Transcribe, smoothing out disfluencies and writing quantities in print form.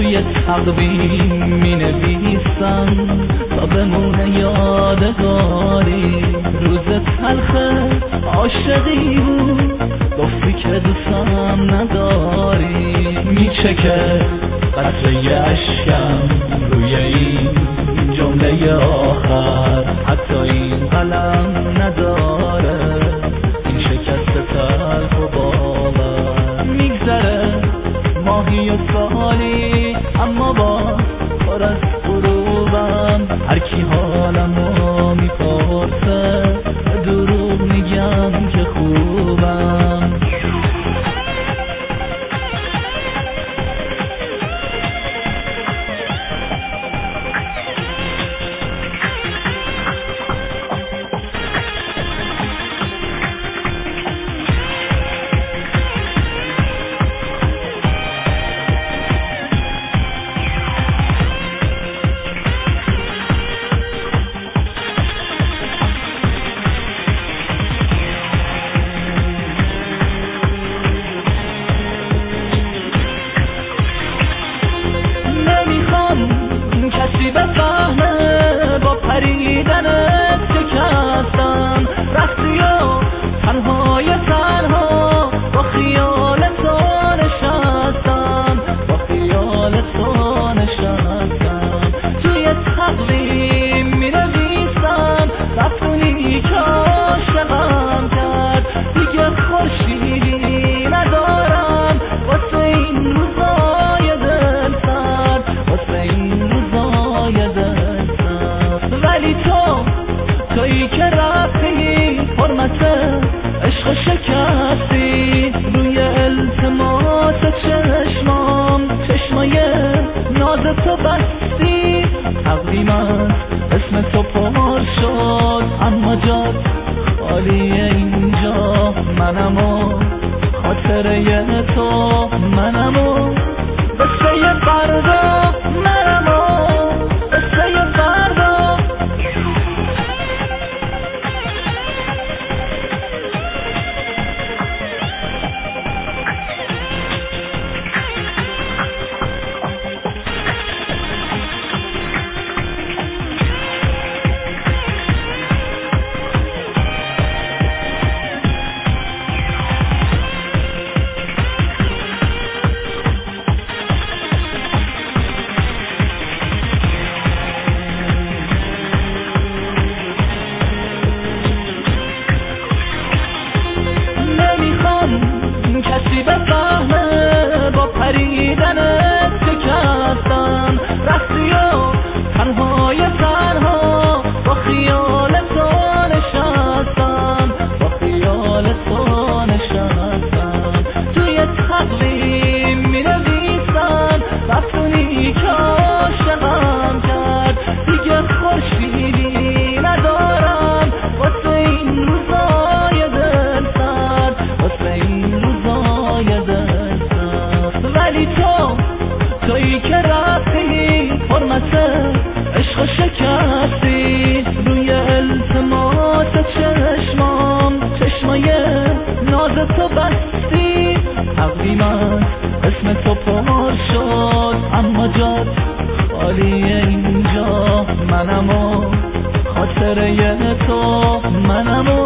روی تقویم می نویسم تا بمونه یادگاری. روز تلخ عاشقی بود، گفتی که دوستم نداری. میچکه قطره اشکم روی این جمله آخر، حتی این قلم نداره این شکست تلخ و باور. میگذره ماهی و سالی اما با پر از غروبم، هر کی حالمو میپرسه دروغ میگم که خوبم. کسی بفهمه با پریدنت شکستم، رفتی و تنهای تنها با خیال تو نشستم، با خیال تو نشستم. توی تقویم می نویسم رفتونی که عاشقم کرد، دیگه خورشیدی ندارم واسه این روزای دل سرد، واسه این روزای دل سرد. ولی تویی که رفتی حرمت عشق شکستی، روی التماس چشمای ناز تو بستی. تقویمت اسم تو پر شد اما جات خالی اینجا، منم و خاطره تو، منم و قصه فردا، منم و قصه فردا. کسی بفهمه با پریدنت شکستم، رفتی و تنهای تنها با خیال تو نشستم، با خیال تو نشستم. توی تقویم می نویسم رفتونی که عاشقم کرد، دیگه خورشیدی ندارم واسه این روزای دل سرد، واسه این روزای دل سرد. ولی تویی که رفتی حرمت عشق شکستی، روی التماس چشمای ناز تو بستی. تقویمت اسم تو پر شد اما جات خالی اینجا، منم و خاطره تو، منم و